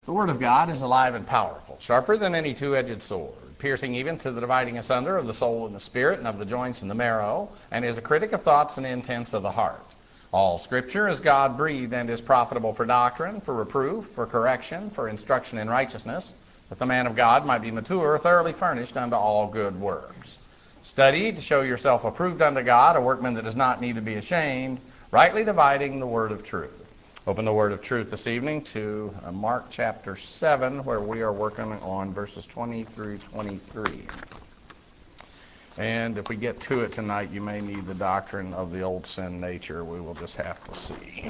The Word of God is alive and powerful, sharper than any two-edged sword, piercing even to the dividing asunder of the soul and the spirit and of the joints and the marrow, and is a critic of thoughts and intents of the heart. All Scripture is God-breathed and is profitable for doctrine, for reproof, for correction, for instruction in righteousness, that the man of God might be mature, thoroughly furnished unto all good works. Study to show yourself approved unto God, a workman that does not need to be ashamed, rightly dividing the word of truth. Open the word of truth this evening to Mark chapter 7, where we are working on verses 20 through 23. And if we get to it tonight, you may need the doctrine of the old sin nature. We will just have to see.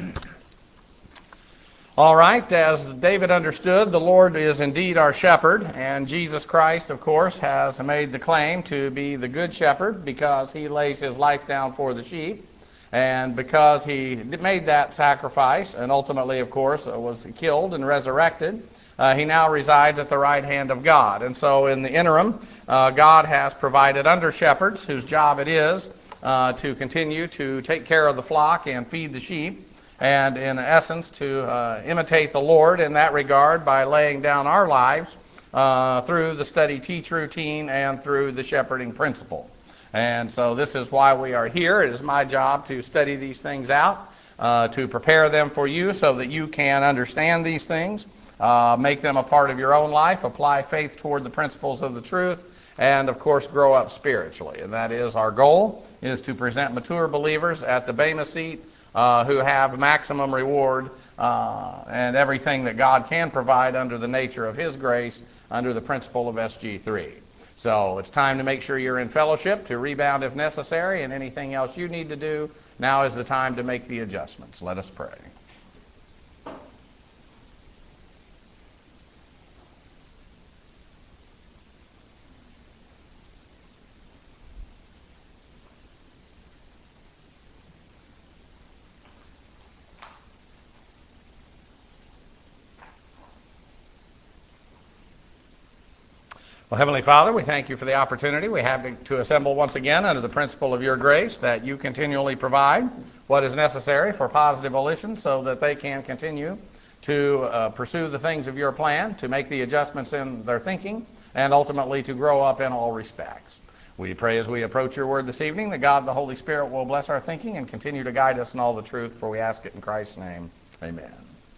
All right, as David understood, the Lord is indeed our shepherd, and Jesus Christ, of course, has made the claim to be the good shepherd because he lays his life down for the sheep. And because he made that sacrifice and ultimately, of course, was killed and resurrected, he now resides at the right hand of God. And so in the interim, God has provided under shepherds whose job it is to continue to take care of the flock and feed the sheep, and in essence to imitate the Lord in that regard by laying down our lives through the study-teach routine and through the shepherding principle. And so this is why we are here. It is my job to study these things out, to prepare them for you so that you can understand these things, make them a part of your own life, apply faith toward the principles of the truth, and, of course, grow up spiritually. And that is our goal, is to present mature believers at the Bema seat who have maximum reward and everything that God can provide under the nature of His grace under the principle of SG3. So it's time to make sure you're in fellowship, to rebound if necessary, and anything else you need to do. Now is the time to make the adjustments. Let us pray. Well, Heavenly Father, we thank you for the opportunity we have to assemble once again under the principle of your grace, that you continually provide what is necessary for positive volition so that they can continue to pursue the things of your plan, to make the adjustments in their thinking, and ultimately to grow up in all respects. We pray as we approach your word this evening that God, the Holy Spirit, will bless our thinking and continue to guide us in all the truth, for we ask it in Christ's name. Amen.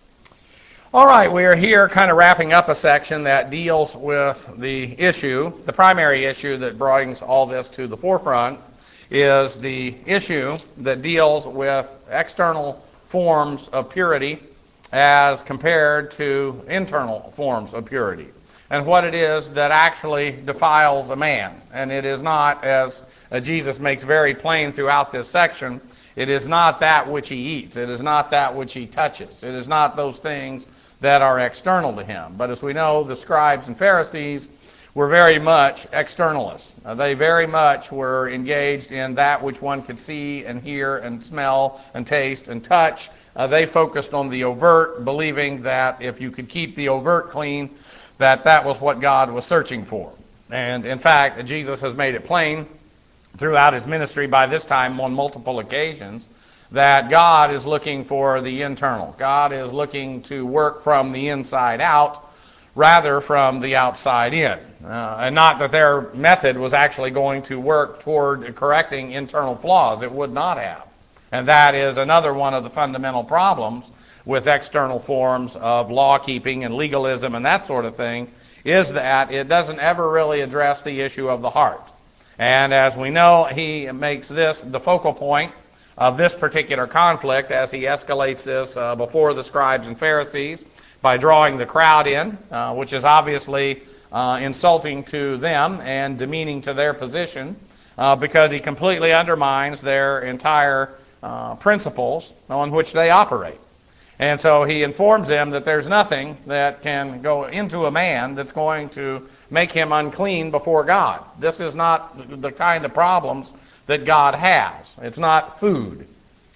All right, we are here kind of wrapping up a section that deals with the issue. The primary issue that brings all this to the forefront is the issue that deals with external forms of purity as compared to internal forms of purity, and what it is that actually defiles a man. And it is not, as Jesus makes very plain throughout this section, it is not that which he eats. It is not that which he touches. It is not those things that are external to him. But as we know, the scribes and Pharisees were very much externalists. They very much were engaged in that which one could see and hear and smell and taste and touch. They focused on the overt, believing that if you could keep the overt clean, that was what God was searching for. And in fact, Jesus has made it plain throughout his ministry by this time on multiple occasions that God is looking for the internal. God is looking to work from the inside out rather from the outside in. And not that their method was actually going to work toward correcting internal flaws. It would not have. And that is another one of the fundamental problems with external forms of law-keeping and legalism and that sort of thing, is that it doesn't ever really address the issue of the heart. And as we know, he makes this the focal point of this particular conflict as he escalates this before the scribes and Pharisees by drawing the crowd in, which is obviously insulting to them and demeaning to their position, because he completely undermines their entire principles on which they operate. And so he informs them that there's nothing that can go into a man that's going to make him unclean before God. This is not the kind of problems that God has. It's not food.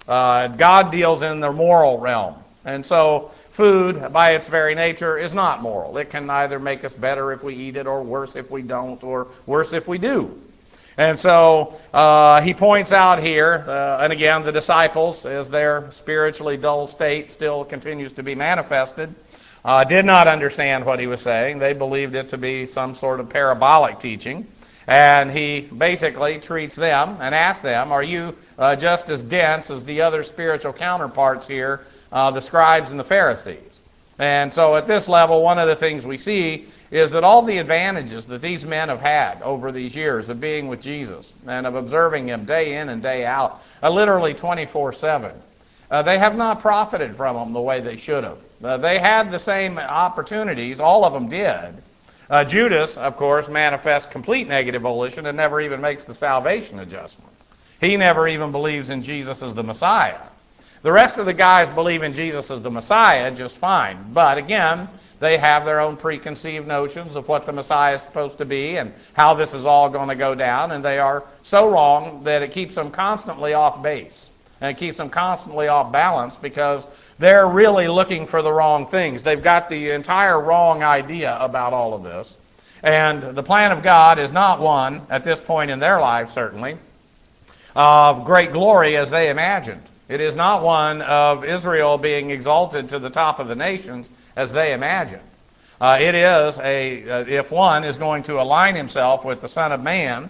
God deals in the moral realm. And so food, by its very nature, is not moral. It can neither make us better if we eat it, or worse if we don't, or worse if we do. And so he points out here, and again, the disciples, as their spiritually dull state still continues to be manifested, did not understand what he was saying. They believed it to be some sort of parabolic teaching. And he basically treats them and asks them, are you just as dense as the other spiritual counterparts here, the scribes and the Pharisees? And so at this level, one of the things we see is that all the advantages that these men have had over these years of being with Jesus and of observing him day in and day out, literally 24/7, they have not profited from them the way they should have. They had the same opportunities, all of them did. Judas, of course, manifests complete negative volition and never even makes the salvation adjustment. He never even believes in Jesus as the Messiah. The rest of the guys believe in Jesus as the Messiah just fine. But again, they have their own preconceived notions of what the Messiah is supposed to be and how this is all going to go down. And they are so wrong that it keeps them constantly off base. And it keeps them constantly off balance because they're really looking for the wrong things. They've got the entire wrong idea about all of this. And the plan of God is not one, at this point in their life certainly, of great glory as they imagined. It is not one of Israel being exalted to the top of the nations as they imagined. It is if one is going to align himself with the Son of Man,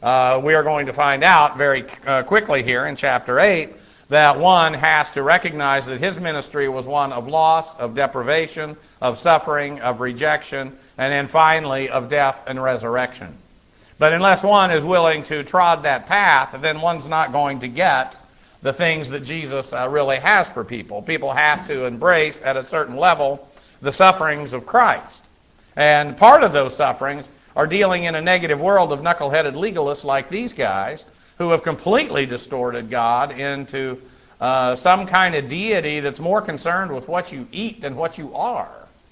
we are going to find out very quickly here in chapter 8 that one has to recognize that his ministry was one of loss, of deprivation, of suffering, of rejection, and then finally of death and resurrection. But unless one is willing to trod that path, then one's not going to get the things that Jesus really has for people. People have to embrace at a certain level the sufferings of Christ. And part of those sufferings are dealing in a negative world of knuckleheaded legalists like these guys who have completely distorted God into some kind of deity that's more concerned with what you eat than what you are.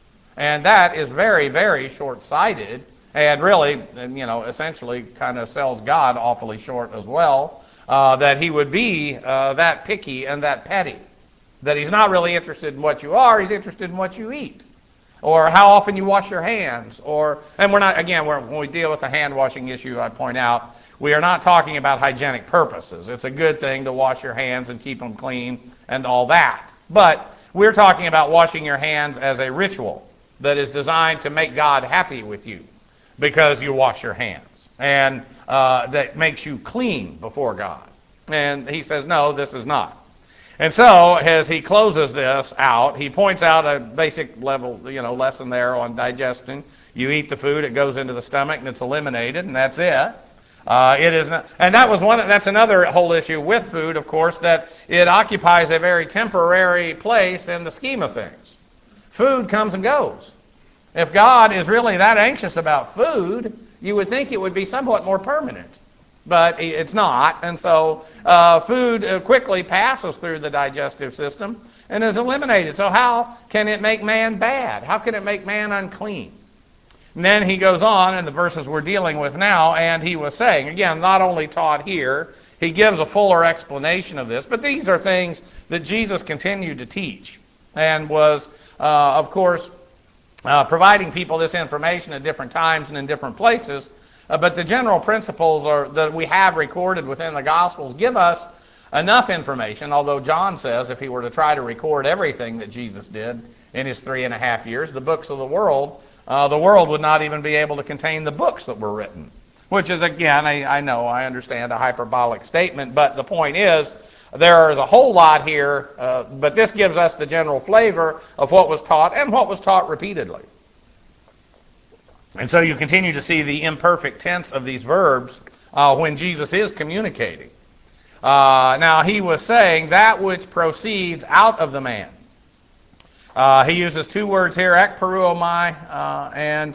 And that is very, very short-sighted and really, essentially kind of sells God awfully short as well, that he would be that picky and that petty. That he's not really interested in what you are, he's interested in what you eat. Or how often you wash your hands. And we're not, again, when we deal with the hand washing issue, I point out, we are not talking about hygienic purposes. It's a good thing to wash your hands and keep them clean and all that. But we're talking about washing your hands as a ritual that is designed to make God happy with you because you wash your hands. And that makes you clean before God. And he says, no, this is not. And so, as he closes this out, he points out a basic level, lesson there on digestion. You eat the food, it goes into the stomach, and it's eliminated, and that's it. It is not, and that's another whole issue with food, of course, that it occupies a very temporary place in the scheme of things. Food comes and goes. If God is really that anxious about food, you would think it would be somewhat more permanent. But it's not, and so food quickly passes through the digestive system and is eliminated. So how can it make man bad? How can it make man unclean? And then he goes on in the verses we're dealing with now, and he was saying, again, not only taught here, he gives a fuller explanation of this, but these are things that Jesus continued to teach and was, of course, providing people this information at different times and in different places. But the general principles that we have recorded within the Gospels give us enough information, although John says if he were to try to record everything that Jesus did in his 3.5 years, the books of the world would not even be able to contain the books that were written. Which is, again, I understand, a hyperbolic statement, but the point is there is a whole lot here, but this gives us the general flavor of what was taught and what was taught repeatedly. And so you continue to see the imperfect tense of these verbs when Jesus is communicating. Now, he was saying that which proceeds out of the man. He uses two words here, ekperuomai, and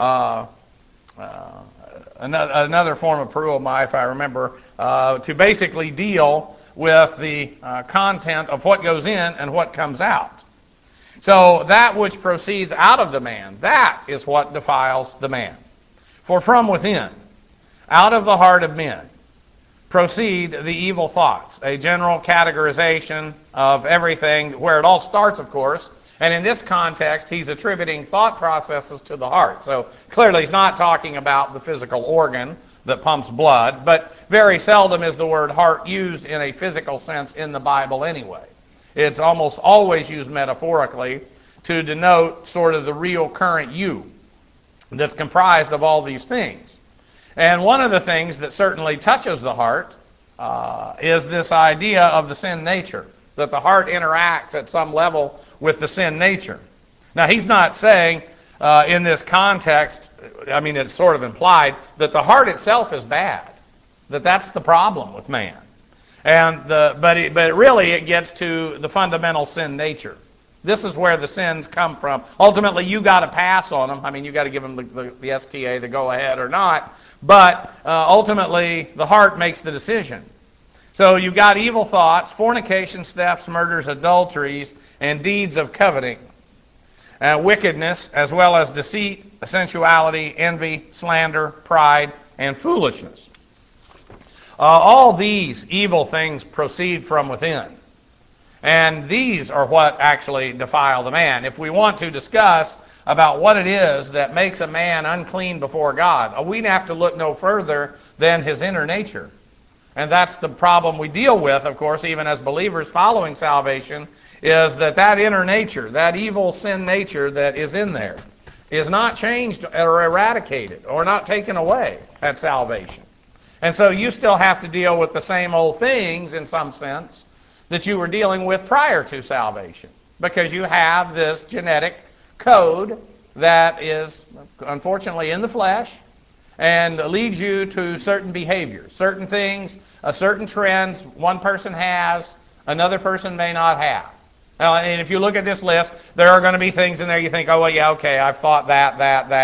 another form of peruomai, if I remember, to basically deal with the content of what goes in and what comes out. So that which proceeds out of the man, that is what defiles the man. For from within, out of the heart of men, proceed the evil thoughts, a general categorization of everything, where it all starts, of course. And in this context, he's attributing thought processes to the heart. So clearly he's not talking about the physical organ that pumps blood, but very seldom is the word heart used in a physical sense in the Bible anyway. It's almost always used metaphorically to denote sort of the real current you that's comprised of all these things. And one of the things that certainly touches the heart is this idea of the sin nature, that the heart interacts at some level with the sin nature. Now, he's not saying in this context, I mean, it's sort of implied, that the heart itself is bad, that that's the problem with man. But really it gets to the fundamental sin nature. This is where the sins come from. Ultimately, you got to pass on them. I mean, you got to give them the STA, the go-ahead or not. But ultimately, the heart makes the decision. So you've got evil thoughts, fornication, thefts, murders, adulteries, and deeds of coveting, wickedness, as well as deceit, sensuality, envy, slander, pride, and foolishness. All these evil things proceed from within. And these are what actually defile the man. If we want to discuss about what it is that makes a man unclean before God, we have to look no further than his inner nature. And that's the problem we deal with, of course, even as believers following salvation, is that inner nature, that evil sin nature that is in there, is not changed or eradicated or not taken away at salvation. And so you still have to deal with the same old things, in some sense, that you were dealing with prior to salvation, because you have this genetic code that is unfortunately in the flesh and leads you to certain behaviors, certain things, certain trends one person has, another person may not have. And if you look at this list, there are going to be things in there you think, oh, well, yeah, okay, I've thought that,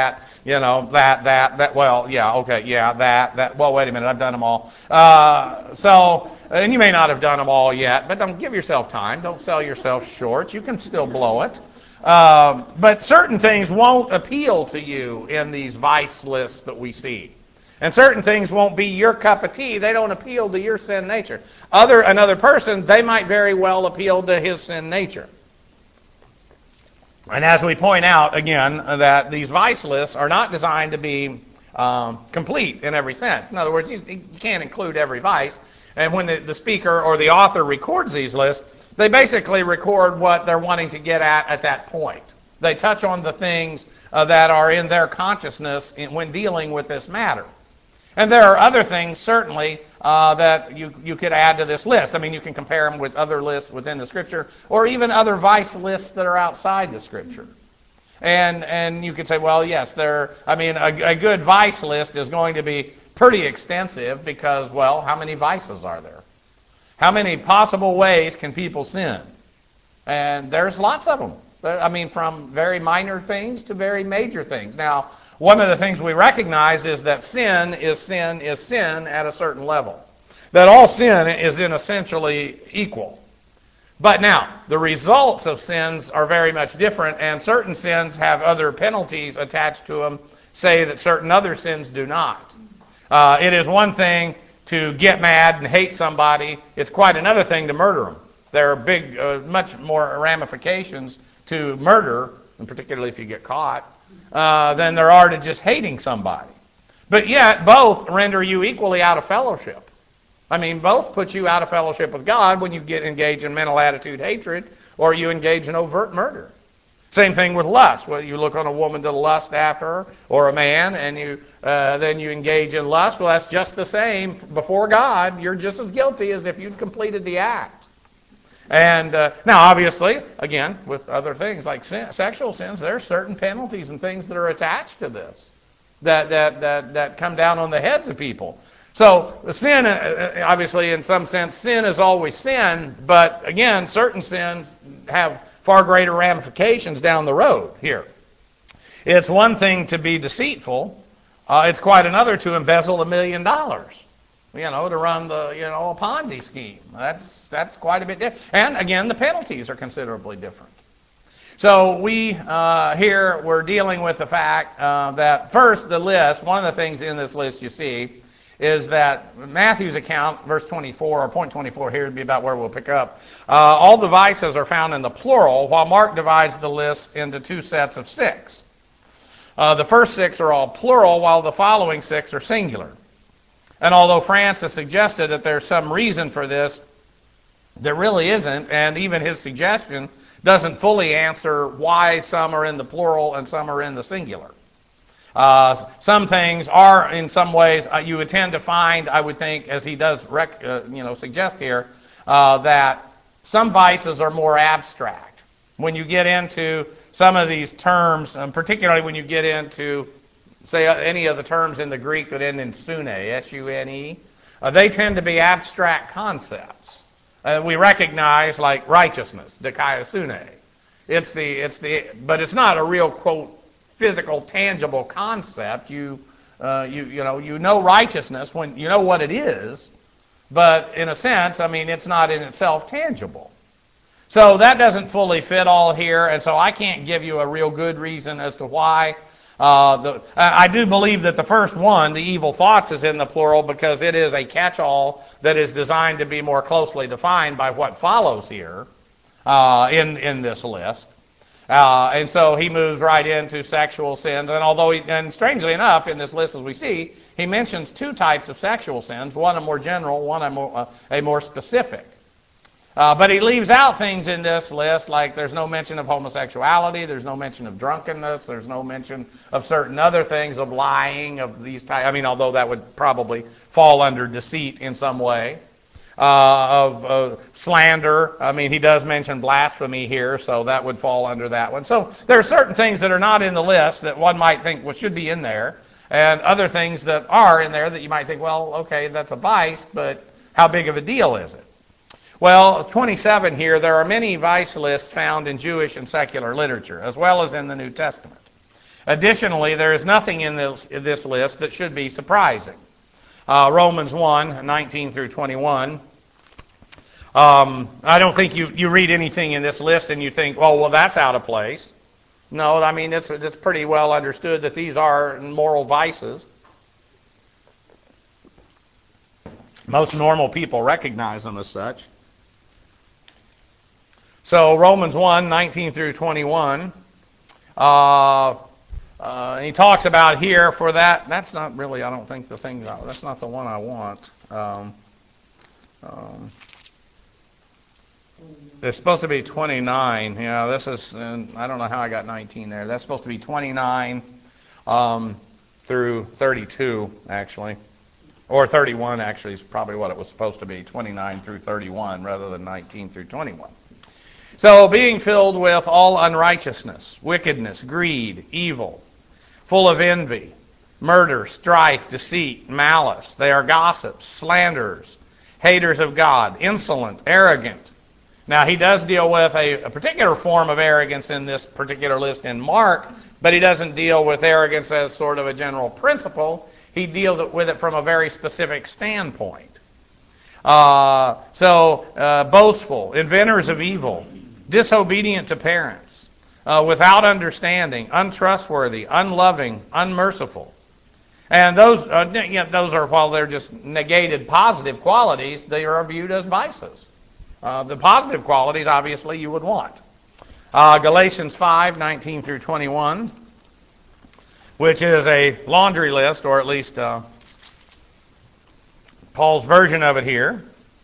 well, yeah, okay, yeah, that, well, wait a minute, I've done them all. And you may not have done them all yet, but don't give yourself time. Don't sell yourself short. You can still blow it. But certain things won't appeal to you in these vice lists that we see. And certain things won't be your cup of tea. They don't appeal to your sin nature. Another person, they might very well appeal to his sin nature. And as we point out, again, that these vice lists are not designed to be complete in every sense. In other words, you can't include every vice. And when the speaker or the author records these lists, they basically record what they're wanting to get at that point. They touch on the things that are in their consciousness when dealing with this matter. And there are other things, certainly, that you could add to this list. I mean, you can compare them with other lists within the Scripture, or even other vice lists that are outside the Scripture. And you could say, well, yes, a good vice list is going to be pretty extensive because, well, how many vices are there? How many possible ways can people sin? And there's lots of them. I mean, from very minor things to very major things. Now, one of the things we recognize is that sin is sin at a certain level. That all sin is essentially equal. But now, the results of sins are very much different, and certain sins have other penalties attached to them, say that certain other sins do not. It is one thing to get mad and hate somebody. It's quite another thing to murder them. There are big, much more ramifications to murder, and particularly if you get caught, than there are to just hating somebody. But yet, both render you equally out of fellowship. I mean, both put you out of fellowship with God when you get engaged in mental attitude hatred, or you engage in overt murder. Same thing with lust. Whether you look on a woman to lust after her, or a man, and then you engage in lust, well, that's just the same. Before God, you're just as guilty as if you'd completed the act. And now, obviously, again, with other things like sexual sins, there are certain penalties and things that are attached to this that come down on the heads of people. So sin, obviously, in some sense, sin is always sin. But again, certain sins have far greater ramifications down the road here. It's one thing to be deceitful. It's quite another to embezzle $1 million. To run a Ponzi scheme. That's quite a bit different. And again, the penalties are considerably different. So we here we're dealing with the fact that first the list. One of the things in this list you see is that Matthew's account, verse 24 or point 24 here would be about where we'll pick up. All the vices are found in the plural, while Mark divides the list into two sets of 6. The first 6 are all plural, while the following 6 are singular. And although Francis suggested that there's some reason for this, there really isn't, and even his suggestion doesn't fully answer why some are in the plural and some are in the singular. Some things are, in some ways, you would tend to find, I would think, as he does suggest here, that some vices are more abstract. When you get into some of these terms, particularly when you get into, say, any of the terms in the Greek that end in sune, S-U-N-E, they tend to be abstract concepts. We recognize, like righteousness, dikaiosune. But it's not a real, quote, physical, tangible concept. You know righteousness when you know what it is, but in a sense, I mean, it's not in itself tangible. So that doesn't fully fit all here, and so I can't give you a real good reason as to why. I do believe that the first one, the evil thoughts, is in the plural because it is a catch-all that is designed to be more closely defined by what follows here in this list. And so he moves right into sexual sins. And strangely enough, in this list as we see, he mentions two types of sexual sins, one a more general, one a more specific. But he leaves out things in this list like there's no mention of homosexuality, there's no mention of drunkenness, there's no mention of certain other things, of lying, of these types. I mean, although that would probably fall under deceit in some way. Of slander. I mean, he does mention blasphemy here, so that would fall under that one. So there are certain things that are not in the list that one might think should be in there, and other things that are in there that you might think, well, okay, that's a vice, but how big of a deal is it? Well, 27 here, there are many vice lists found in Jewish and secular literature, as well as in the New Testament. Additionally, there is nothing in this list that should be surprising. Romans 1, 19 through 21. I don't think you read anything in this list and you think, oh, well, that's out of place. No, I mean, it's pretty well understood that these are moral vices. Most normal people recognize them as such. So Romans 1, 19 through 21. He talks about here for that. That's not really, I don't think, the thing. That's not the one I want. It's supposed to be 29. Yeah, this is, I don't know how I got 19 there. That's supposed to be 29 through 32, actually. Or 31, actually, is probably what it was supposed to be. 29 through 31 rather than 19 through 21. So, being filled with all unrighteousness, wickedness, greed, evil, full of envy, murder, strife, deceit, malice. They are gossips, slanderers, haters of God, insolent, arrogant. Now, he does deal with a particular form of arrogance in this particular list in Mark, but he doesn't deal with arrogance as sort of a general principle. He deals with it from a very specific standpoint. Boastful, inventors of evil, disobedient to parents, without understanding, untrustworthy, unloving, unmerciful. And those are, while they're just negated positive qualities, they are viewed as vices. The positive qualities, obviously, you would want. Galatians 5, 19 through 21, which is a laundry list, or at least Paul's version of it here.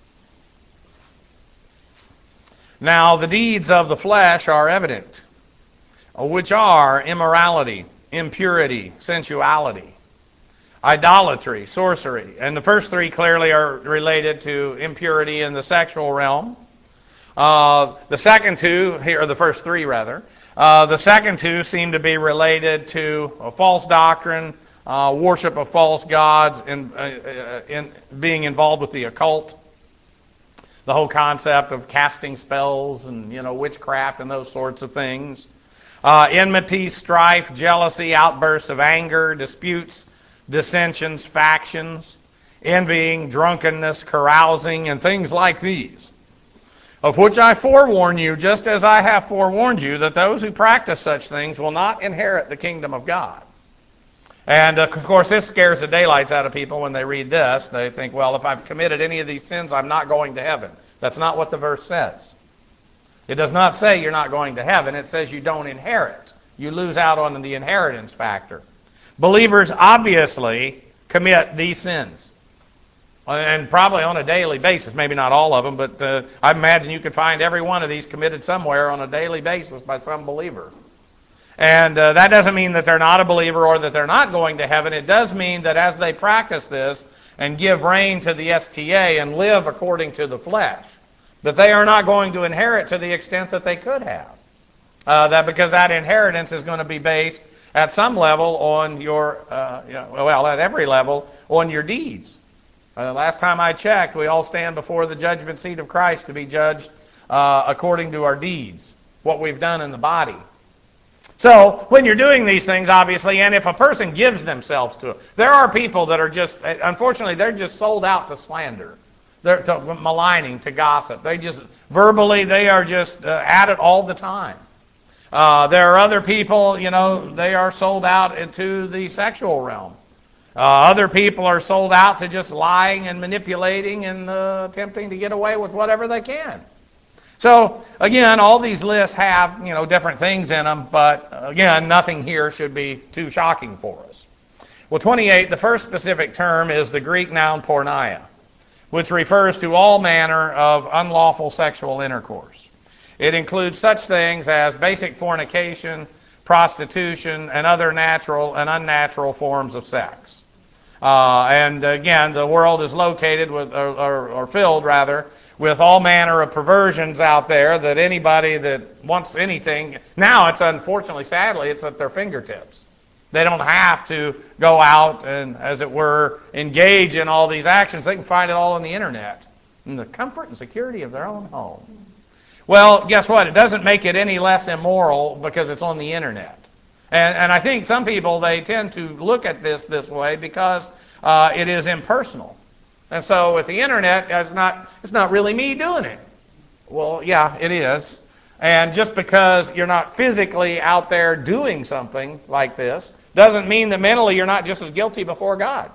Now, the deeds of the flesh are evident, which are immorality, impurity, sensuality, idolatry, sorcery. And the first three clearly are related to impurity in the sexual realm. The second two, here are the first three rather. The second two seem to be related to a false doctrine, worship of false gods, and in being involved with the occult. The whole concept of casting spells and, witchcraft and those sorts of things. Enmity, strife, jealousy, outbursts of anger, disputes, dissensions, factions, envying, drunkenness, carousing, and things like these. Of which I forewarn you, just as I have forewarned you, that those who practice such things will not inherit the kingdom of God. And, of course, this scares the daylights out of people when they read this. They think, well, if I've committed any of these sins, I'm not going to heaven. That's not what the verse says. It does not say you're not going to heaven. It says you don't inherit. You lose out on the inheritance factor. Believers obviously commit these sins. and probably on a daily basis. Maybe not all of them, but I imagine you could find every one of these committed somewhere on a daily basis by some believer. And that doesn't mean that they're not a believer or that they're not going to heaven. It does mean that as they practice this and give rein to the STA and live according to the flesh, that they are not going to inherit to the extent that they could have. Because that inheritance is going to be based at some level on your, at every level, on your deeds. Last time I checked, we all stand before the judgment seat of Christ to be judged according to our deeds, what we've done in the body. So when you're doing these things, obviously, and if a person gives themselves to it, there are people that are just, unfortunately, they're just sold out to slander. They're to maligning, to gossip. They just, verbally, they are just at it all the time. There are other people, they are sold out into the sexual realm. Other people are sold out to just lying and manipulating and attempting to get away with whatever they can. So, again, all these lists have, different things in them, but, again, nothing here should be too shocking for us. Well, 28, the first specific term is the Greek noun porneia, which refers to all manner of unlawful sexual intercourse. It includes such things as basic fornication, prostitution, and other natural and unnatural forms of sex. And, again, the world is located with, or filled, rather, with all manner of perversions out there that anybody that wants anything, now it's unfortunately, sadly, it's at their fingertips. They don't have to go out and, as it were, engage in all these actions. They can find it all on the internet in the comfort and security of their own home. Well, guess what? It doesn't make it any less immoral because it's on the internet. And I think some people, they tend to look at this way because it is impersonal. And so with the internet, it's not really me doing it. Well, yeah, it is. And just because you're not physically out there doing something like this doesn't mean that mentally you're not just as guilty before God.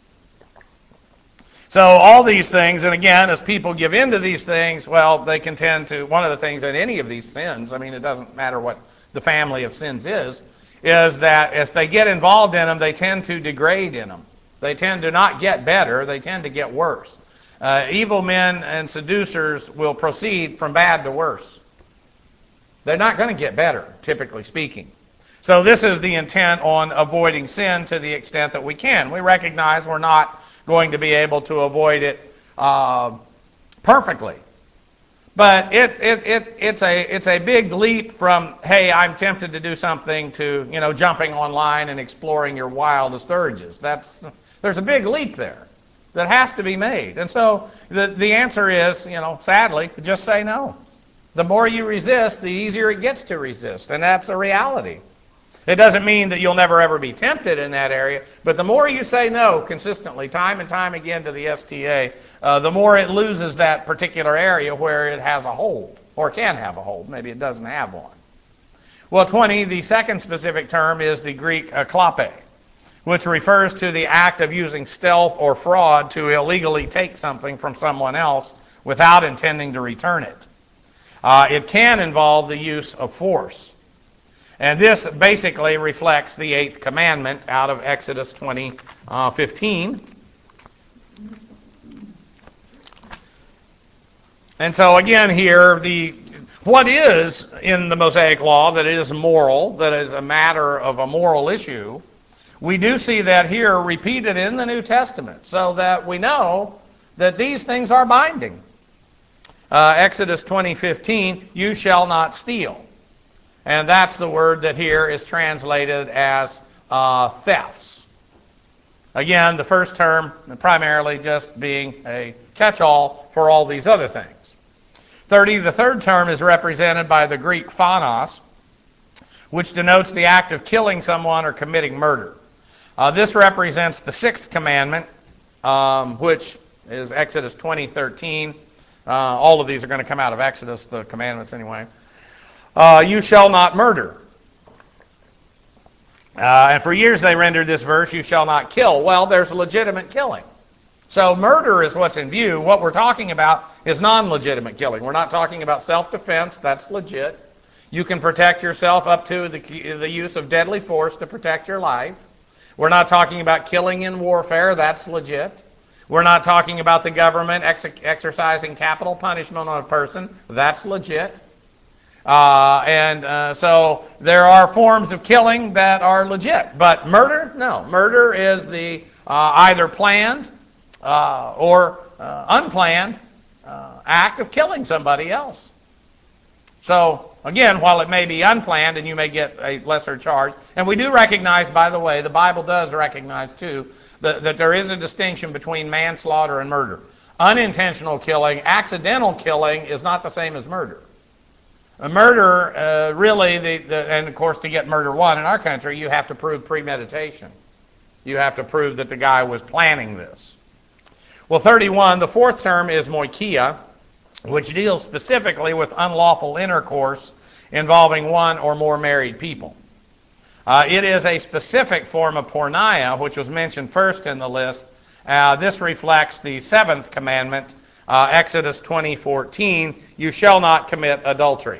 So all these things, and again, as people give into these things, well, they can tend to, one of the things in any of these sins, it doesn't matter what the family of sins is that if they get involved in them, they tend to degrade in them. They tend to not get better, they tend to get worse. Evil men and seducers will proceed from bad to worse. They're not going to get better, typically speaking. So this is the intent on avoiding sin to the extent that we can. We recognize we're not going to be able to avoid it perfectly. But it's a big leap from, hey, I'm tempted to do something, to jumping online and exploring your wildest urges. There's a big leap there that has to be made. And so the answer is, sadly, just say no. The more you resist, the easier it gets to resist, and that's a reality. It doesn't mean that you'll never ever be tempted in that area, but the more you say no consistently, time and time again to the STA, the more it loses that particular area where it has a hold, or can have a hold. Maybe it doesn't have one. Well, 20, the second specific term is the Greek klape, which refers to the act of using stealth or fraud to illegally take something from someone else without intending to return it. It can involve the use of force. And this basically reflects the 8th commandment out of Exodus 20:15. And so again here, what is in the Mosaic Law that is moral, that is a matter of a moral issue, we do see that here repeated in the New Testament, so that we know that these things are binding. Exodus 20:15, you shall not steal. And that's the word that here is translated as thefts. Again, the first term primarily just being a catch-all for all these other things. 30, the third term is represented by the Greek phanos, which denotes the act of killing someone or committing murder. This represents the 6th commandment, which is Exodus 20:13. All of these are going to come out of Exodus, the commandments anyway. You shall not murder. And for years they rendered this verse, you shall not kill. Well, there's legitimate killing. So murder is what's in view. What we're talking about is non-legitimate killing. We're not talking about self-defense. That's legit. You can protect yourself up to the use of deadly force to protect your life. We're not talking about killing in warfare. That's legit. We're not talking about the government exercising capital punishment on a person. That's legit. So there are forms of killing that are legit. But murder, no. Murder is the either planned or unplanned act of killing somebody else. So, again, while it may be unplanned and you may get a lesser charge, and we do recognize, by the way, the Bible does recognize, too, that there is a distinction between manslaughter and murder. Unintentional killing, accidental killing is not the same as murder. A murder, really, and of course to get murder one in our country, you have to prove premeditation. You have to prove that the guy was planning this. Well, 31, the fourth term is moikia, which deals specifically with unlawful intercourse involving one or more married people. It is a specific form of porneia, which was mentioned first in the list. This reflects the seventh commandment, Exodus 20:14, you shall not commit adultery.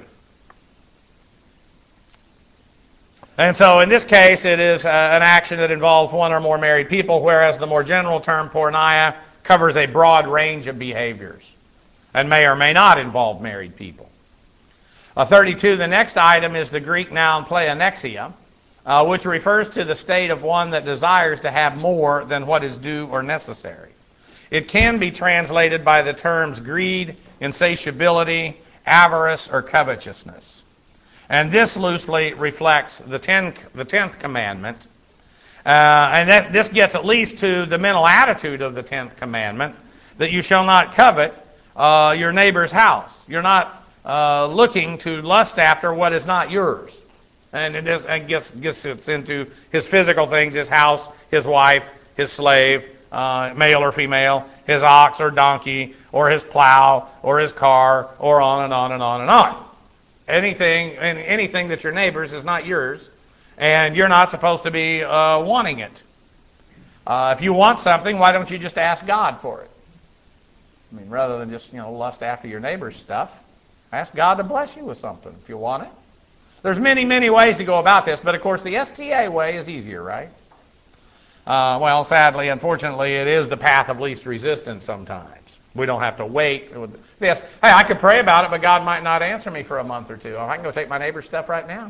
And so in this case, it is an action that involves one or more married people, whereas the more general term porneia covers a broad range of behaviors and may or may not involve married people. 32, the next item is the Greek noun pleonexia, which refers to the state of one that desires to have more than what is due or necessary. It can be translated by the terms greed, insatiability, avarice, or covetousness. And this loosely reflects the 10th commandment. And this gets at least to the mental attitude of the 10th commandment, that you shall not covet your neighbor's house. You're not looking to lust after what is not yours. And it gets into his physical things, his house, his wife, his slave, male or female, his ox or donkey, or his plow, or his car, or on and on and on and on. Anything that's your neighbor's is not yours, and you're not supposed to be wanting it. If you want something, why don't you just ask God for it? I mean, rather than just lust after your neighbor's stuff, ask God to bless you with something if you want it. There's many, many ways to go about this, but of course the STA way is easier, right? Well, sadly, unfortunately, it is the path of least resistance sometimes. We don't have to wait. Yes, hey, I could pray about it, but God might not answer me for a month or two. I can go take my neighbor's stuff right now.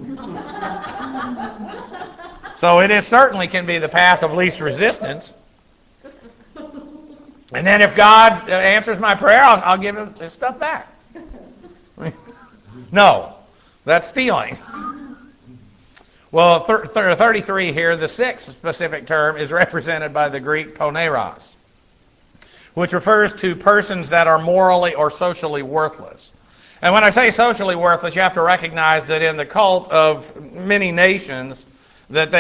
So it certainly can be the path of least resistance. And then if God answers my prayer, I'll give him his stuff back. No, that's stealing. Well, 33 here, the sixth specific term is represented by the Greek poneros, which refers to persons that are morally or socially worthless. And when I say socially worthless, you have to recognize that in the cult of many nations, that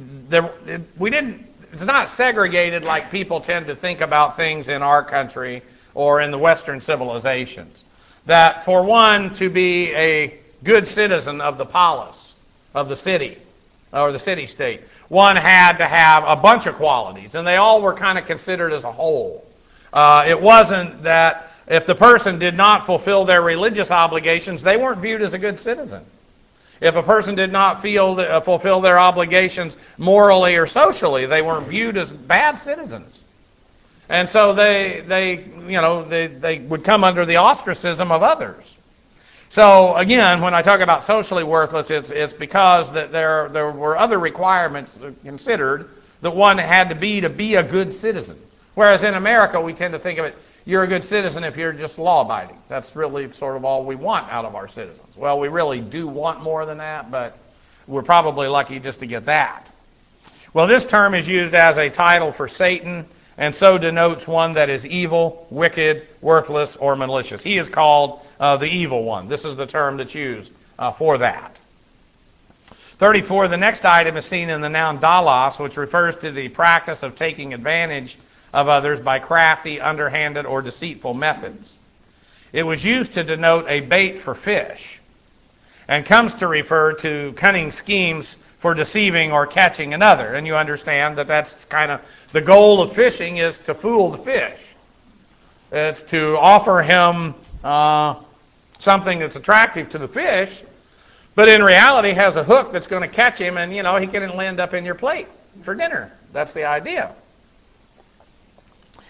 it's not segregated like people tend to think about things in our country or in the Western civilizations. That for one to be a good citizen of the polis, of the city, or the city-state, one had to have a bunch of qualities, and they all were kind of considered as a whole. It wasn't that if the person did not fulfill their religious obligations, they weren't viewed as a good citizen. If a person did not fulfill their obligations morally or socially, they weren't viewed as bad citizens. And so they would come under the ostracism of others. So again, when I talk about socially worthless, it's because that there were other requirements considered that one had to be a good citizen. Whereas in America, we tend to think of it, you're a good citizen if you're just law-abiding. That's really sort of all we want out of our citizens. Well, we really do want more than that, but we're probably lucky just to get that. Well, this term is used as a title for Satan, and so denotes one that is evil, wicked, worthless, or malicious. He is called the evil one. This is the term that's used for that. 34, the next item is seen in the noun dalos, which refers to the practice of taking advantage of others by crafty, underhanded, or deceitful methods. It was used to denote a bait for fish, and comes to refer to cunning schemes for deceiving or catching another. And you understand that that's kind of the goal of fishing, is to fool the fish. It's to offer him something that's attractive to the fish, but in reality has a hook that's going to catch him, and he can end up in your plate for dinner. That's the idea.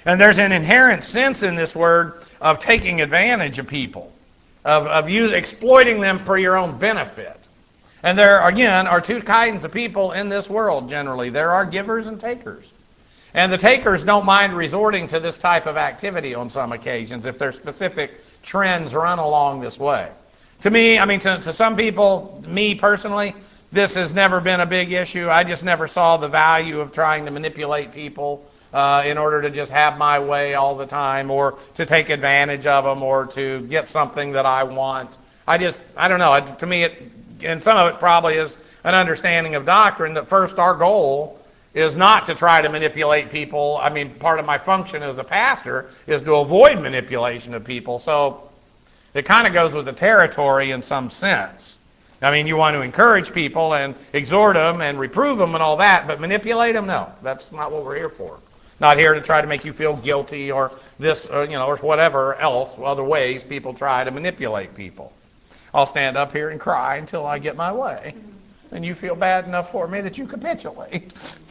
And there's an inherent sense in this word of taking advantage of people, of you exploiting them for your own benefit. And there, again, are two kinds of people in this world generally. There are givers and takers. And the takers don't mind resorting to this type of activity on some occasions if their specific trends run along this way. To me, to some people, me personally, this has never been a big issue. I just never saw the value of trying to manipulate people in order to just have my way all the time, or to take advantage of them, or to get something that I want. I don't know. To me, and some of it probably is an understanding of doctrine that first our goal is not to try to manipulate people. Part of my function as the pastor is to avoid manipulation of people. So it kind of goes with the territory in some sense. You want to encourage people and exhort them and reprove them and all that, but manipulate them? No, that's not what we're here for. Not here to try to make you feel guilty or this, or whatever else, other ways people try to manipulate people. I'll stand up here and cry until I get my way, and you feel bad enough for me that you capitulate.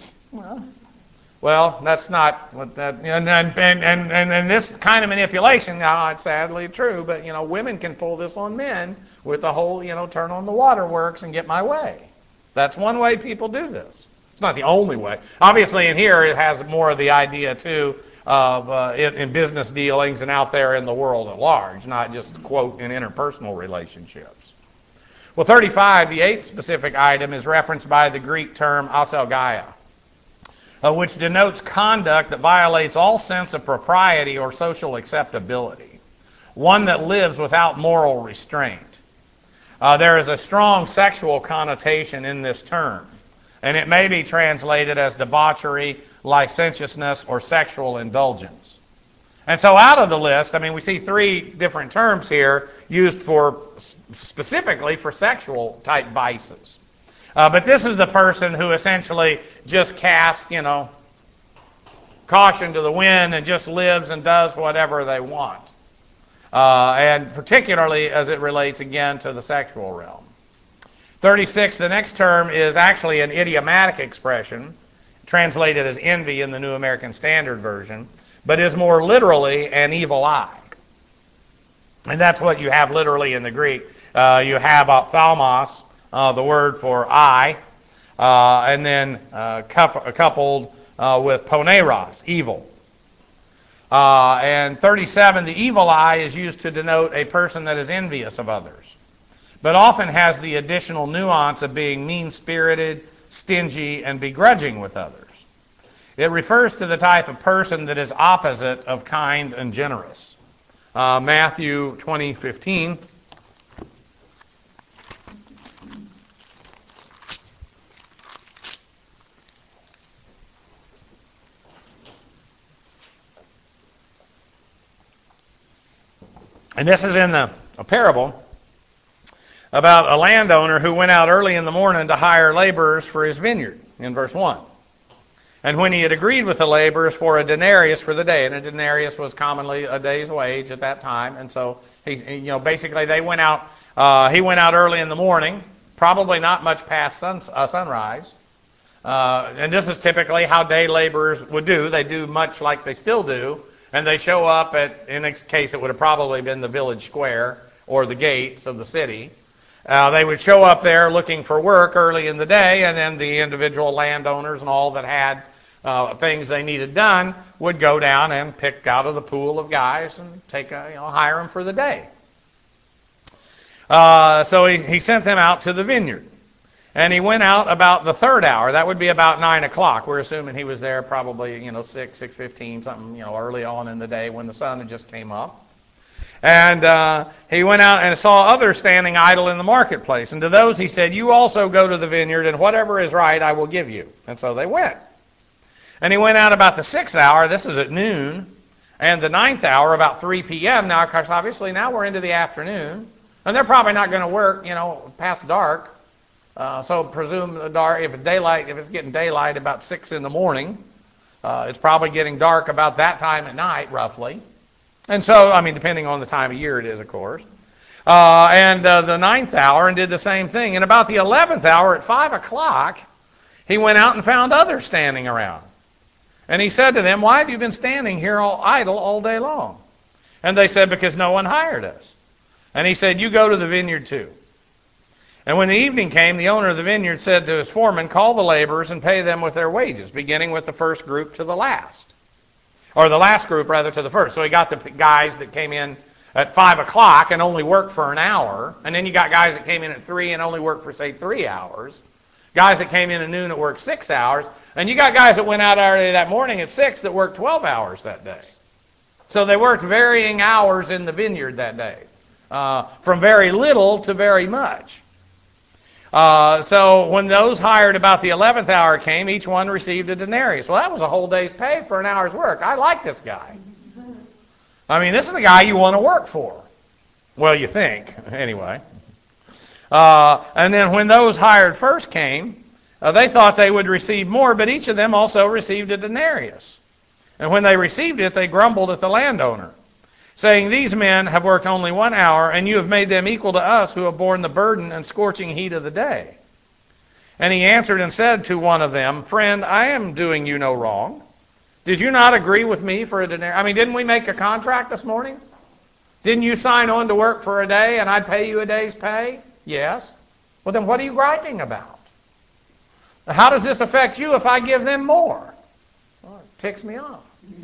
Well, that's not what that. And this kind of manipulation, now it's sadly true, but women can pull this on men with the whole turn on the waterworks and get my way. That's one way people do this. It's not the only way. Obviously, in here it has more of the idea too of in business dealings and out there in the world at large, not just quote in interpersonal relationships. Well, 35, the eighth specific item, is referenced by the Greek term aselgaia, which denotes conduct that violates all sense of propriety or social acceptability, one that lives without moral restraint. There is a strong sexual connotation in this term, and it may be translated as debauchery, licentiousness, or sexual indulgence. And so out of the list, we see three different terms here used specifically for sexual type vices. But this is the person who essentially just casts, caution to the wind and just lives and does whatever they want. And particularly as it relates, again, to the sexual realm. 36, the next term is actually an idiomatic expression, translated as envy in the New American Standard Version, but is more literally an evil eye. And that's what you have literally in the Greek. You have ophthalmos, the word for eye, and then coupled with poneros, evil. And 37, the evil eye is used to denote a person that is envious of others, but often has the additional nuance of being mean-spirited, stingy, and begrudging with others. It refers to the type of person that is opposite of kind and generous. Matthew 20:15. And this is in a parable about a landowner who went out early in the morning to hire laborers for his vineyard, in verse 1. And when he had agreed with the laborers for a denarius for the day, and a denarius was commonly a day's wage at that time, and so basically they went out. He went out early in the morning, probably not much past sunrise. And this is typically how day laborers would do. They do much like they still do, and they show up in this case, it would have probably been the village square or the gates of the city. They would show up there looking for work early in the day, and then the individual landowners and all that had things they needed done would go down and pick out of the pool of guys and hire them for the day. So he sent them out to the vineyard, and he went out about the third hour. That would be about 9 o'clock. We're assuming he was there probably 6:15, something early on in the day when the sun had just came up. And he went out and saw others standing idle in the marketplace. And to those he said, "You also go to the vineyard, and whatever is right I will give you." And so they went. And he went out about the 6th hour, this is at noon, and the 9th hour about 3 p.m. Now, of course, obviously now we're into the afternoon, and they're probably not going to work, past dark. So presume the dark, if it's getting daylight about 6 in the morning, it's probably getting dark about that time at night, roughly. And so, depending on the time of year it is, of course. And the 9th hour, and did the same thing. And about the 11th hour, at 5 o'clock, he went out and found others standing around. And he said to them, why have you been standing here all idle all day long? And they said, because no one hired us. And he said, you go to the vineyard too. And when the evening came, the owner of the vineyard said to his foreman, call the laborers and pay them with their wages, beginning with the first group to the last. Or the last group, rather, to the first. So he got the guys that came in at 5 o'clock and only worked for an hour. And then you got guys that came in at 3 and only worked for, say, 3 hours. Guys that came in at noon that worked 6 hours. And you got guys that went out early that morning at 6 that worked 12 hours that day. So they worked varying hours in the vineyard that day. From very little to very much. So when those hired about the 11th hour came, each one received a denarius. Well, that was a whole day's pay for an hour's work. I like this guy. I mean, this is the guy you want to work for. Well, you think, anyway. And then when those hired first came, they thought they would receive more, but each of them also received a denarius. And when they received it, they grumbled at the landowner, saying, these men have worked only 1 hour, and you have made them equal to us who have borne the burden and scorching heat of the day. And he answered and said to one of them, friend, I am doing you no wrong. Did you not agree with me for a denarius? I mean, didn't we make a contract this morning? Didn't you sign on to work for a day and I'd pay you a day's pay? Yes. Well, then what are you griping about? How does this affect you if I give them more? Well, it ticks me off.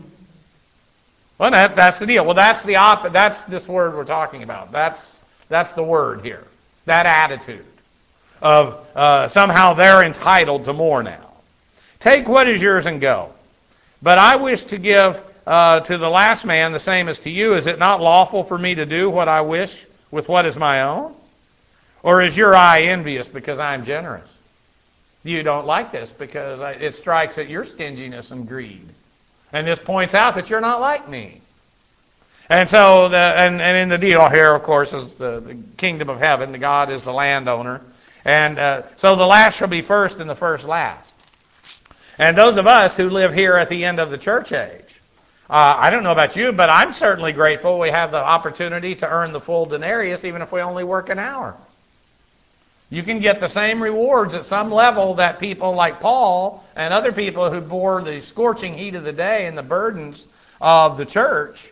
Well, that's the deal. Well, that's that's this word we're talking about. That's the word here. That attitude of somehow they're entitled to more now. Take what is yours and go. But I wish to give to the last man the same as to you. Is it not lawful for me to do what I wish with what is my own? Or is your eye envious because I am generous? You don't like this because it strikes at your stinginess and greed. And this points out that you're not like me. And so, and in the deal here, of course, is the kingdom of heaven. God is the landowner. And so the last shall be first and the first last. And those of us who live here at the end of the church age, I don't know about you, but I'm certainly grateful we have the opportunity to earn the full denarius even if we only work an hour. You can get the same rewards at some level that people like Paul and other people who bore the scorching heat of the day and the burdens of the church,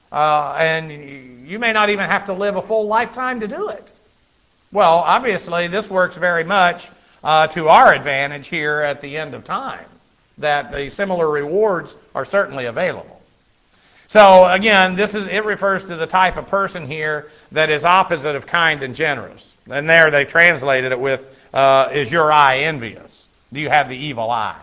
and you may not even have to live a full lifetime to do it. Well, obviously, this works very much to our advantage here at the end of time, that the similar rewards are certainly available. So, again, it refers to the type of person here that is opposite of kind and generous. And there they translated it with, is your eye envious? Do you have the evil eye?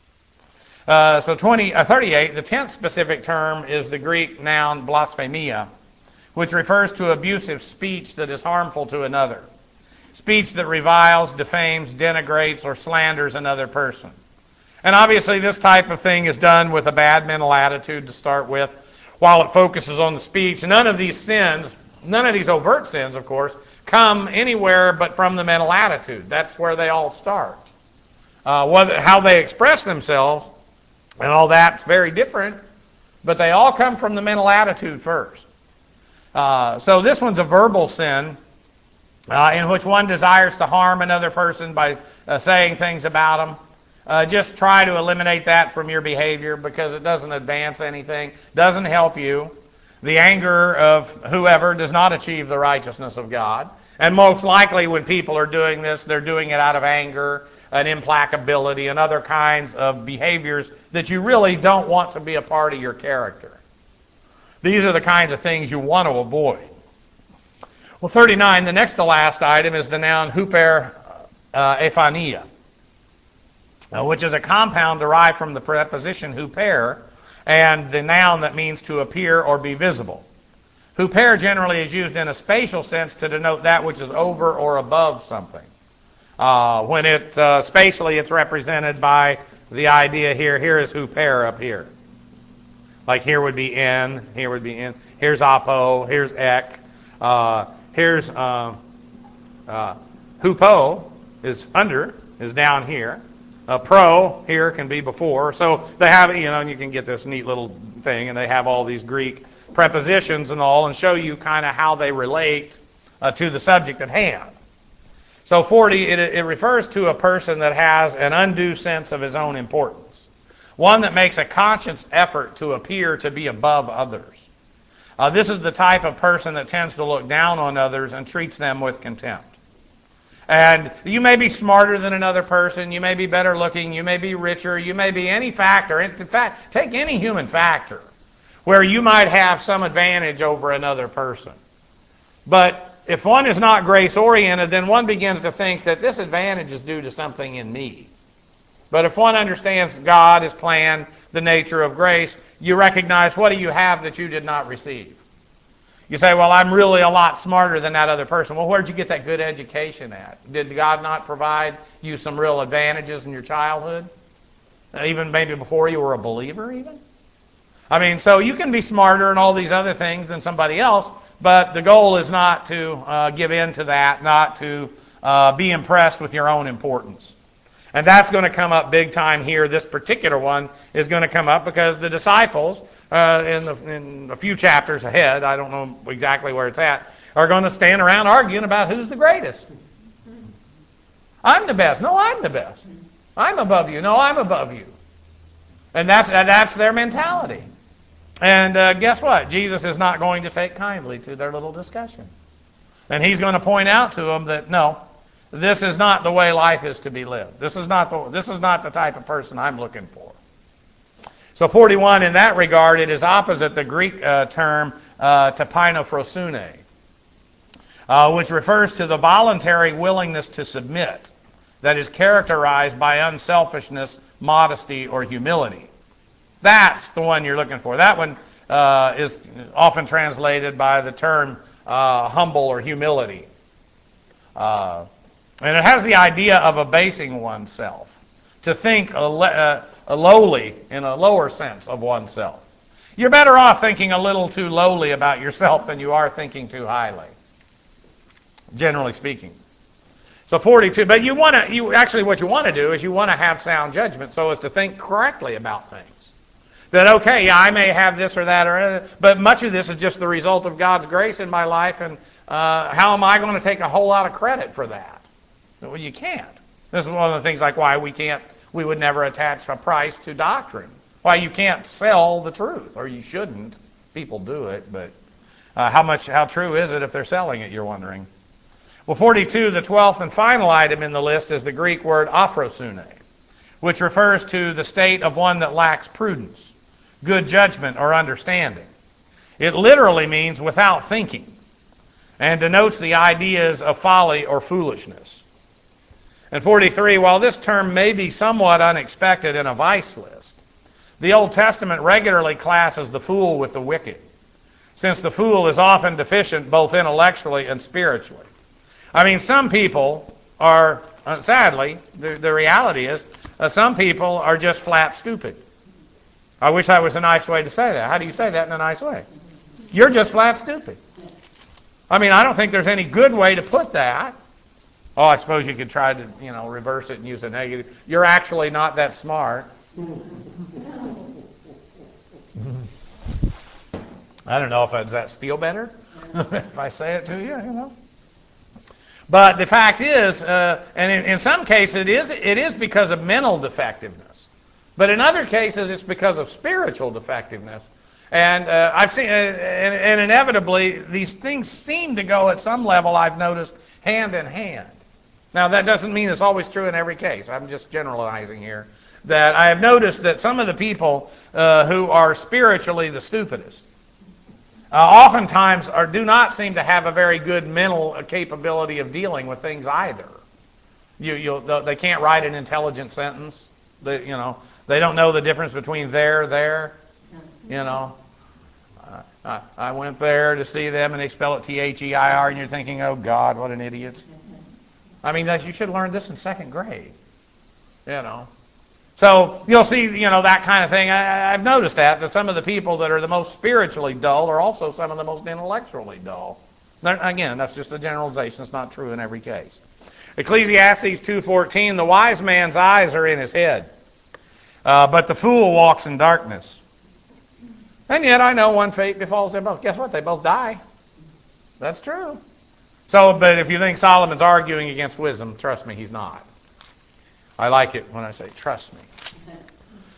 So 38, the 10th specific term is the Greek noun blasphemia, which refers to abusive speech that is harmful to another. Speech that reviles, defames, denigrates, or slanders another person. And obviously this type of thing is done with a bad mental attitude to start with, while it focuses on the speech. None of these sins, none of these overt sins, of course, come anywhere but from the mental attitude. That's where they all start. How they express themselves and all that's very different, but they all come from the mental attitude first. So this one's a verbal sin in which one desires to harm another person by saying things about them. Just try to eliminate that from your behavior because it doesn't advance anything, doesn't help you. The anger of whoever does not achieve the righteousness of God. And most likely when people are doing this, they're doing it out of anger and implacability and other kinds of behaviors that you really don't want to be a part of your character. These are the kinds of things you want to avoid. Well, 39, the next to last item is the noun huper ephania, which is a compound derived from the preposition huper, and the noun that means to appear or be visible. Huper generally is used in a spatial sense to denote that which is over or above something. When spatially it's represented by the idea here. Here is huper up here. Like here would be in, here would be in. Here's apo, here's ek. Here's hupo is under, is down here. Pro here can be before. So they have, and you can get this neat little thing, and they have all these Greek prepositions and all, and show you kind of how they relate to the subject at hand. So 40, it refers to a person that has an undue sense of his own importance. one that makes a conscious effort to appear to be above others. This is the type of person that tends to look down on others and treats them with contempt. And you may be smarter than another person, you may be better looking, you may be richer, you may be any factor. In fact, take any human factor where you might have some advantage over another person. But if one is not grace-oriented, then one begins to think that this advantage is due to something in me. But if one understands God, His plan, the nature of grace, you recognize, what do you have that you did not receive? You say, well, I'm really a lot smarter than that other person. Well, where'd you get that good education at? Did God not provide you some real advantages in your childhood? Even maybe before you were a believer even? I mean, so you can be smarter and all these other things than somebody else, but the goal is not to give in to that, not to be impressed with your own importance. And that's going to come up big time here. This particular one is going to come up because the disciples, in a few chapters ahead, I don't know exactly where it's at, are going to stand around arguing about who's the greatest. I'm the best. No, I'm the best. I'm above you. No, I'm above you. And that's their mentality. And guess what? Jesus is not going to take kindly to their little discussion. And He's going to point out to them that, no, this is not the way life is to be lived. This is not the type of person I'm looking for. So 41, in that regard, it is opposite the Greek term tapinophrosune, which refers to the voluntary willingness to submit that is characterized by unselfishness, modesty, or humility. That's the one you're looking for. That one is often translated by the term humble or humility. And it has the idea of abasing oneself, to think lowly, in a lower sense of oneself. You're better off thinking a little too lowly about yourself than you are thinking too highly, generally speaking. So 42, but what you want to do is you want to have sound judgment so as to think correctly about things. That, okay, I may have this or that, but much of this is just the result of God's grace in my life, and how am I going to take a whole lot of credit for that? Well, you can't. This is one of the things like why we would never attach a price to doctrine. Why you can't sell the truth, or you shouldn't. People do it, but how true is it if they're selling it, you're wondering. Well, 42, the 12th and final item in the list is the Greek word aphrosune, which refers to the state of one that lacks prudence, good judgment, or understanding. It literally means without thinking, and denotes the ideas of folly or foolishness. And 43, while this term may be somewhat unexpected in a vice list, the Old Testament regularly classes the fool with the wicked, since the fool is often deficient both intellectually and spiritually. I mean, some people are, sadly, the reality is, some people are just flat stupid. I wish that was a nice way to say that. How do you say that in a nice way? You're just flat stupid. I mean, I don't think there's any good way to put that. Oh, I suppose you could try to, reverse it and use a negative. You're actually not that smart. I don't know if does that feel better if I say it to you, But the fact is, and in some cases it is because of mental defectiveness. But in other cases it's because of spiritual defectiveness. And I've seen, and inevitably these things seem to go at some level, I've noticed, hand in hand. Now, that doesn't mean it's always true in every case. I'm just generalizing here. That I have noticed that some of the people who are spiritually the stupidest oftentimes do not seem to have a very good mental capability of dealing with things either. They can't write an intelligent sentence. They don't know the difference between there. I went there to see them, and they spell it T-H-E-I-R, and you're thinking, oh, God, what an idiot. I mean, you should learn this in second grade, So you'll see, that kind of thing. I've noticed that some of the people that are the most spiritually dull are also some of the most intellectually dull. Again, that's just a generalization. It's not true in every case. Ecclesiastes 2:14, the wise man's eyes are in his head, but the fool walks in darkness. And yet I know one fate befalls them both. Guess what? They both die. That's true. So, but if you think Solomon's arguing against wisdom, trust me, he's not. I like it when I say, trust me.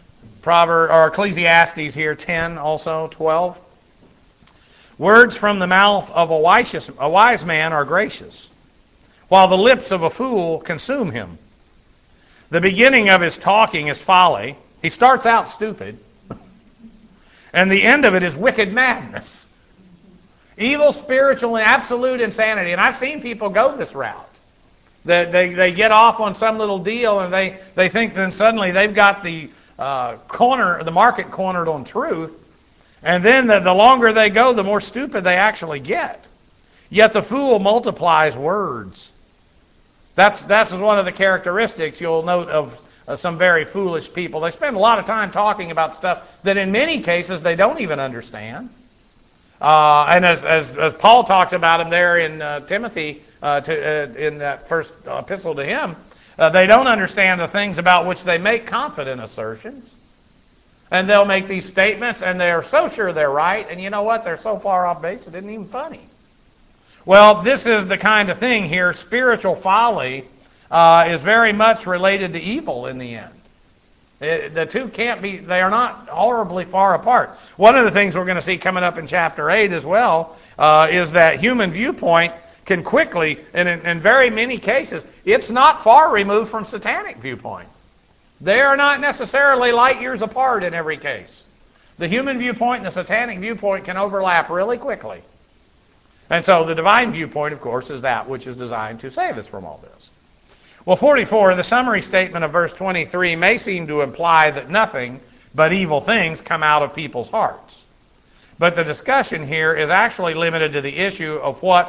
Ecclesiastes here 10, also 12. Words from the mouth of a wise man are gracious, while the lips of a fool consume him. The beginning of his talking is folly. He starts out stupid, and the end of it is wicked madness. Evil, spiritual, and absolute insanity. And I've seen people go this route. They get off on some little deal, and they think then suddenly they've got the market cornered on truth. And then the longer they go, the more stupid they actually get. Yet the fool multiplies words. That's one of the characteristics you'll note of some very foolish people. They spend a lot of time talking about stuff that in many cases they don't even understand. And as Paul talks about him there in Timothy, in that first epistle to him, they don't understand the things about which they make confident assertions. And they'll make these statements, and they're so sure they're right, and you know what? They're so far off base, it isn't even funny. Well, this is the kind of thing here. Spiritual folly is very much related to evil in the end. The two they are not horribly far apart. One of the things we're going to see coming up in chapter 8 as well is that human viewpoint can quickly, and in very many cases, it's not far removed from satanic viewpoint. They are not necessarily light years apart in every case. The human viewpoint and the satanic viewpoint can overlap really quickly. And so the divine viewpoint, of course, is that which is designed to save us from all this. Well, 44, the summary statement of verse 23 may seem to imply that nothing but evil things come out of people's hearts. But the discussion here is actually limited to the issue of what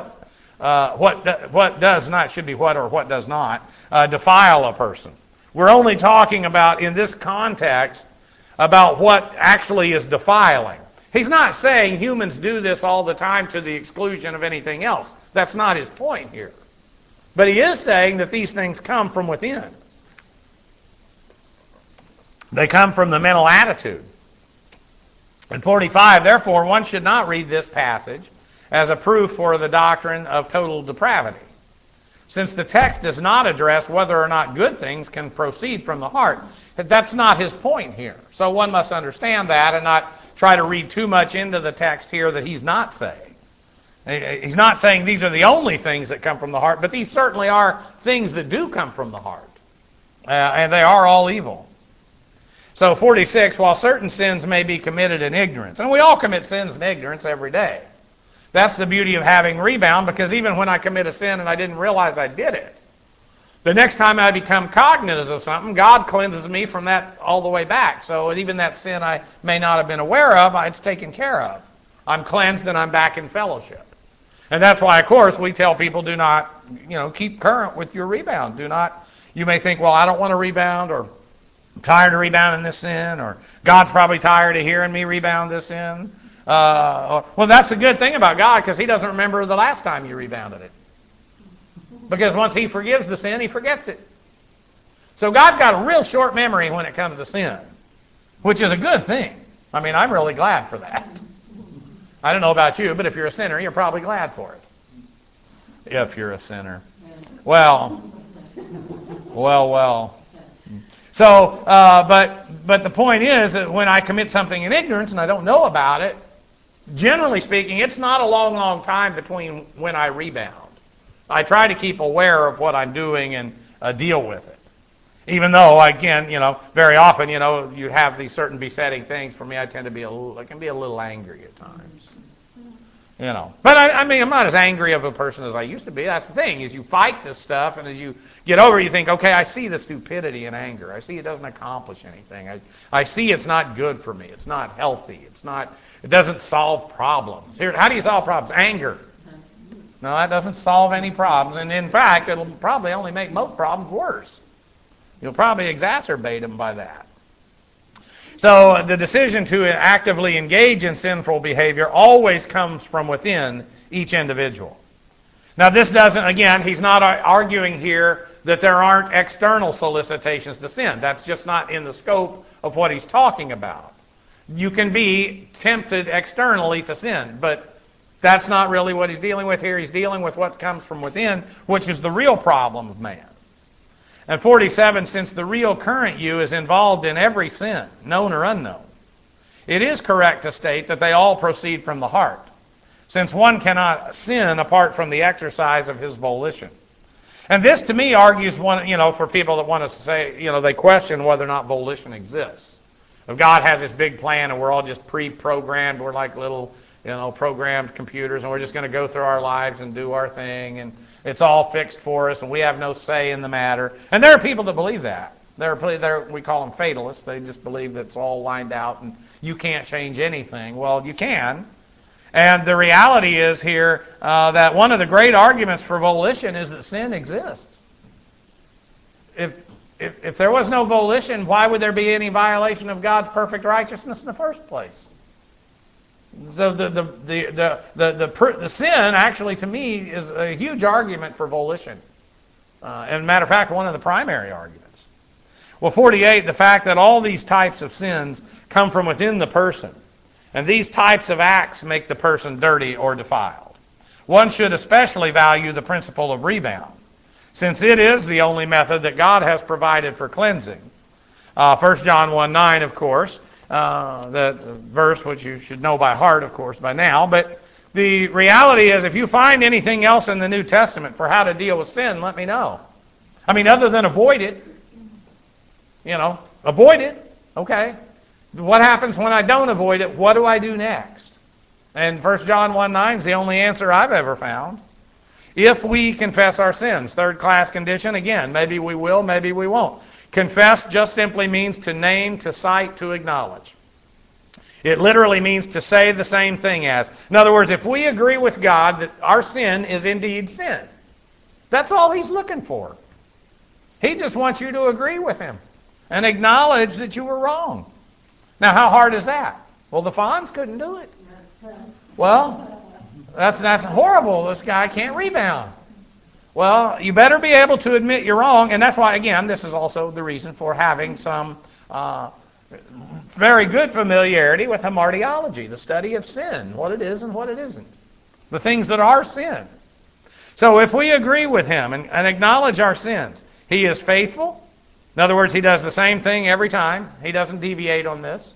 does not defile a person. We're only talking about, in this context, about what actually is defiling. He's not saying humans do this all the time to the exclusion of anything else. That's not his point here. But he is saying that these things come from within. They come from the mental attitude. In 45, therefore, one should not read this passage as a proof for the doctrine of total depravity, since the text does not address whether or not good things can proceed from the heart. That's not his point here. So one must understand that and not try to read too much into the text here that he's not saying. He's not saying these are the only things that come from the heart, but these certainly are things that do come from the heart. And they are all evil. So 46, while certain sins may be committed in ignorance, and we all commit sins in ignorance every day. That's the beauty of having rebound, because even when I commit a sin and I didn't realize I did it, the next time I become cognizant of something, God cleanses me from that all the way back. So even that sin I may not have been aware of, it's taken care of. I'm cleansed and I'm back in fellowship. And that's why, of course, we tell people do not, keep current with your rebound. You may think, well, I don't want to rebound, or I'm tired of rebounding this sin, or God's probably tired of hearing me rebound this sin. Well, that's the good thing about God, because He doesn't remember the last time you rebounded it. Because once He forgives the sin, He forgets it. So God's got a real short memory when it comes to sin, which is a good thing. I mean, I'm really glad for that. I don't know about you, but if you're a sinner, you're probably glad for it. If you're a sinner. Well. So, but the point is that when I commit something in ignorance and I don't know about it, generally speaking, it's not a long, long time between when I rebound. I try to keep aware of what I'm doing and deal with it. Even though, again, very often, you have these certain besetting things. For me, I tend to be I can be a little angry at times. But I'm not as angry of a person as I used to be. That's the thing, is you fight this stuff, and as you get over it, you think, okay, I see the stupidity in anger. I see it doesn't accomplish anything. I see it's not good for me. It's not healthy. It doesn't solve problems. Here, how do you solve problems? Anger. No, that doesn't solve any problems. And in fact, it'll probably only make most problems worse. You'll probably exacerbate them by that. So the decision to actively engage in sinful behavior always comes from within each individual. Now this doesn't, again, he's not arguing here that there aren't external solicitations to sin. That's just not in the scope of what he's talking about. You can be tempted externally to sin, but that's not really what he's dealing with here. He's dealing with what comes from within, which is the real problem of man. And 47, since the real current you is involved in every sin, known or unknown, it is correct to state that they all proceed from the heart, since one cannot sin apart from the exercise of his volition. And this, to me, argues for people that want to say, they question whether or not volition exists. If God has this big plan and we're all just pre-programmed, we're like little, programmed computers, and we're just going to go through our lives and do our thing, and it's all fixed for us, and we have no say in the matter. And there are people that believe that. We call them fatalists. They just believe that it's all lined out and you can't change anything. Well, you can. And the reality is here that one of the great arguments for volition is that sin exists. If there was no volition, why would there be any violation of God's perfect righteousness in the first place? So the sin, actually, to me, is a huge argument for volition. And a matter of fact, one of the primary arguments. Well, 48, the fact that all these types of sins come from within the person, and these types of acts make the person dirty or defiled. One should especially value the principle of rebound, since it is the only method that God has provided for cleansing. 1 John 1:9, of course, that verse which you should know by heart, of course, by now. But the reality is, if you find anything else in the New Testament for how to deal with sin, let me know. I mean, other than avoid it. Avoid it. Okay. What happens when I don't avoid it? What do I do next? And 1 John 1:9 is the only answer I've ever found. If we confess our sins, third class condition, again, maybe we will, maybe we won't. Confess just simply means to name, to cite, to acknowledge. It literally means to say the same thing as. In other words, if we agree with God that our sin is indeed sin, that's all He's looking for. He just wants you to agree with Him and acknowledge that you were wrong. Now, how hard is that? Well, the Fonz couldn't do it. Well, that's horrible. This guy can't rebound. Well, you better be able to admit you're wrong, and that's why, again, this is also the reason for having some very good familiarity with hamartiology, the study of sin, what it is and what it isn't, the things that are sin. So if we agree with Him and acknowledge our sins, He is faithful. In other words, He does the same thing every time. He doesn't deviate on this.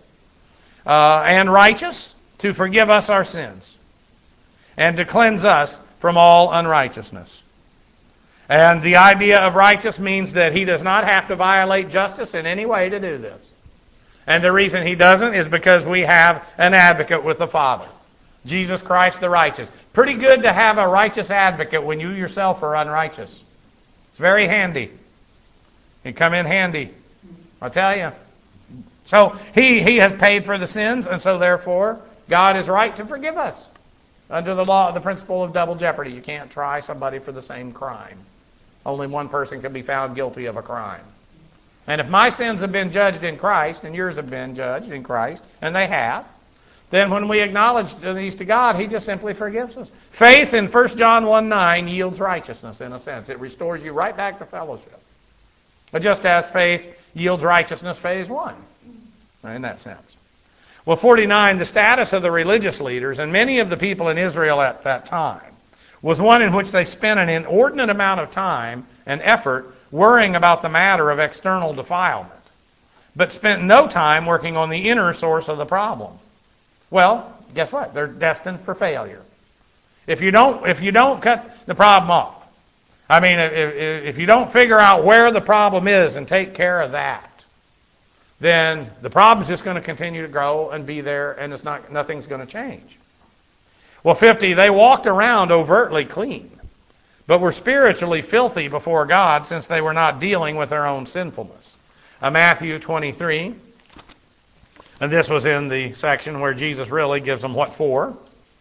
And righteous, to forgive us our sins and to cleanse us from all unrighteousness. And the idea of righteous means that He does not have to violate justice in any way to do this. And the reason He doesn't is because we have an advocate with the Father, Jesus Christ the righteous. Pretty good to have a righteous advocate when you yourself are unrighteous. It's very handy. It come in handy, I'll tell you. So he has paid for the sins, and so therefore God is right to forgive us. Under the law, the principle of double jeopardy, you can't try somebody for the same crime. Only one person can be found guilty of a crime. And if my sins have been judged in Christ, and yours have been judged in Christ, and they have, then when we acknowledge these to God, He just simply forgives us. Faith in 1 John 1:9 yields righteousness in a sense. It restores you right back to fellowship. But just as faith yields righteousness, phase 1, in that sense. Well, 49, the status of the religious leaders and many of the people in Israel at that time was one in which they spent an inordinate amount of time and effort worrying about the matter of external defilement, but spent no time working on the inner source of the problem. Well, guess what? They're destined for failure. If you don't cut the problem off, I mean, if you don't figure out where the problem is and take care of that, then the problem's just going to continue to grow and be there, and nothing's going to change. Well, 50, they walked around overtly clean, but were spiritually filthy before God since they were not dealing with their own sinfulness. Matthew 23, and this was in the section where Jesus really gives them what for.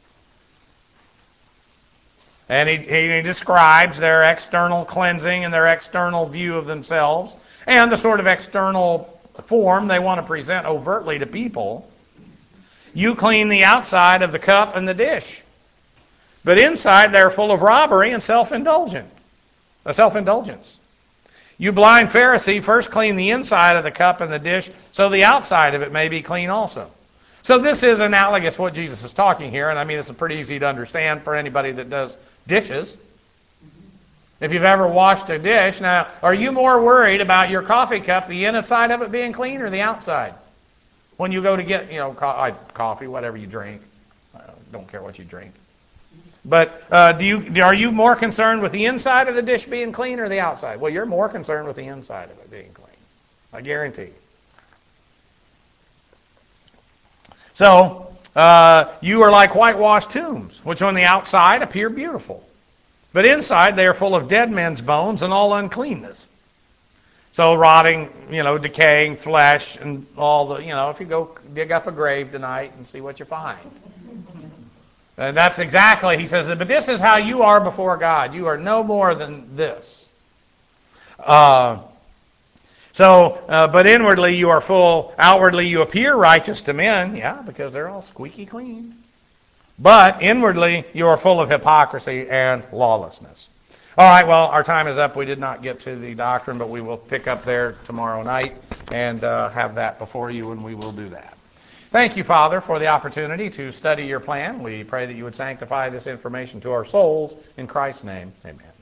And he describes their external cleansing and their external view of themselves and the sort of external form they want to present overtly to people. You clean the outside of the cup and the dish, but inside they're full of robbery and self-indulgence. You blind Pharisee, first clean the inside of the cup and the dish, so the outside of it may be clean also. So this is analogous to what Jesus is talking here, and I mean, this is pretty easy to understand for anybody that does dishes. If you've ever washed a dish, now, are you more worried about your coffee cup, the inside of it being clean, or the outside? When you go to get, coffee, whatever you drink. I don't care what you drink. But are you more concerned with the inside of the dish being clean or the outside? Well, you're more concerned with the inside of it being clean. I guarantee. So, you are like whitewashed tombs, which on the outside appear beautiful. But inside they are full of dead men's bones and all uncleanness. So rotting, decaying flesh and all the, if you go dig up a grave tonight and see what you find. And that's exactly, he says, but this is how you are before God. You are no more than this. But inwardly you are full, outwardly you appear righteous to men, because they're all squeaky clean. But inwardly you are full of hypocrisy and lawlessness. All right, well, our time is up. We did not get to the doctrine, but we will pick up there tomorrow night and have that before you, and we will do that. Thank you, Father, for the opportunity to study your plan. We pray that you would sanctify this information to our souls. In Christ's name, amen.